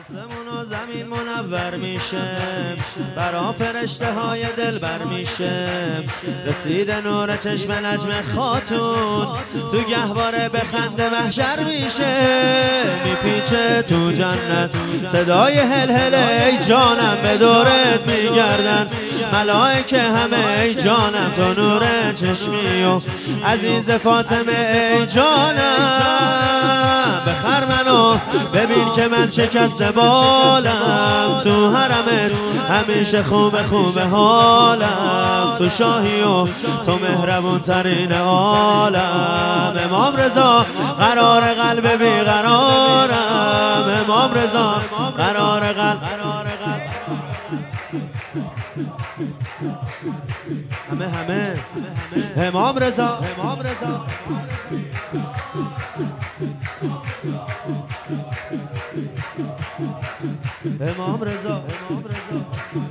آسمون و زمین منور میشه، برا فرشته های دل بر میشه. رسیده نور چشم نجم خاتون، تو گهواره به خنده محشر میشه. میپیچه تو جنت صدای هل هل، ای جانم به دورت میگردن ملائکه همه، ای جانم تو نور چشمی و عزیز فاطمه، ای جانم بخر منو ببین که من شکسته بالم. تو حرمت همیشه خوبه خوبه حالم، تو شاهی و تو مهربون ترین عالم. امام رضا قرار قلب بیقرارم، امام رضا قرار قلب. همه امام رضا، امام رضا. امام رضا، امام رضا.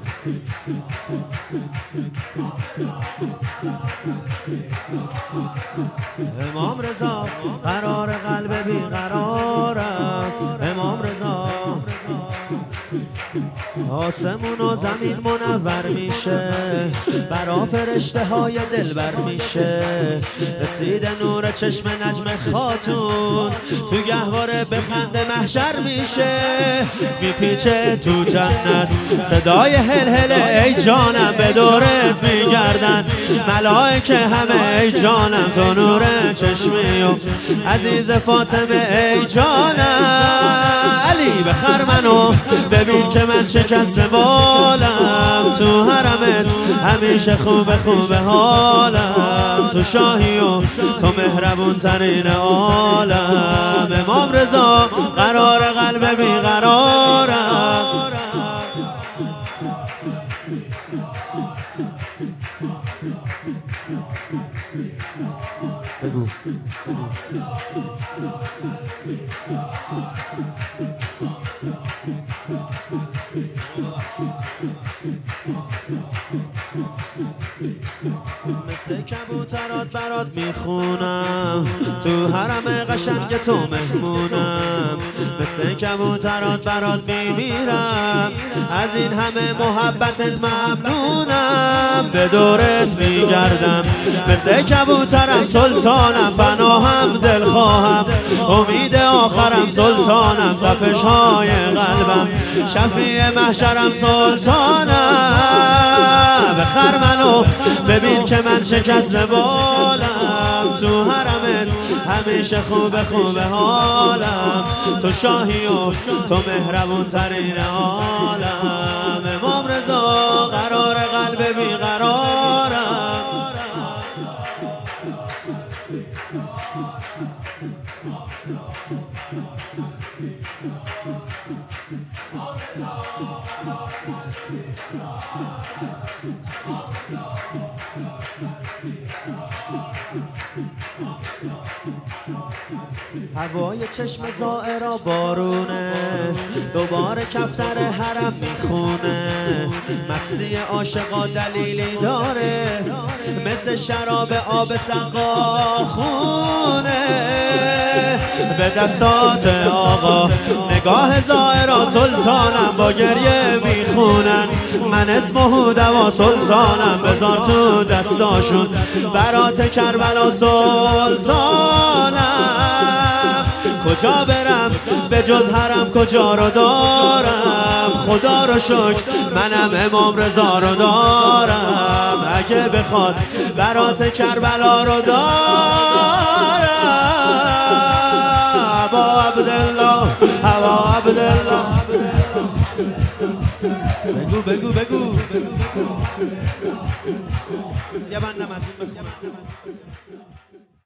امام رضا قرار قلب بیقرارم، امام رضا. آسمون و زمین منور میشه، برا فرشته های دل بر میشه. رسیده نور چشم نجم خاتون، تو گهواره به خنده محشر میشه. میپیچه تو جنت صدای هل هل، ای جانم به دورت میگردن ملائکه همه، ای جانم تو نور چشمی و عزیز فاطمه، ای جانم. علی بخر منو ببین که من شکسته بالم، تو حرمت همیشه خوبه خوبه حالم، تو شاهی و تو مهربون ترین عالم. امام رضا قرار قلب بیقرارم. بگو مثل کبوترات برات میخونم، تو حرم قشنگ تو مهمونم. مثل کبوترات برات میمیرم، از این همه محبتت ممنونم. به دورت میگردم مثل کبوترم، سلطانم پناهم دلخواهم، امید آخرم سلطانم، تپش های قلبم شفیع محشرم سلطانم. بخر منو ببین که من شکسته بالم، تو حرمت همیشه خوبه خوبه حالم، تو شاهی و تو مهربون ترین عالم. امام رضا قرار قلب بیقرارم. هوای چشم زائرا بارونه، دوباره کفتر حرم میخونه. مستی عاشقا دلیلی داره، مثل شراب آب سقا خونه. به دستات آقا نگاه زائرا سلطانم با گریه میخونن. من اسمه دوا سلطانم، بذار تو دستاشون برات کربلا سلطانم. کجا برم به جز حرم کجا رو دارم، خدا رو شکر منم امام رضا رو دارم. اگه بخواد برات کربلا رو دارم. ابا عبدالله، ابا عبدالله. بگو بگو بگو. یه بندم از این بخونم.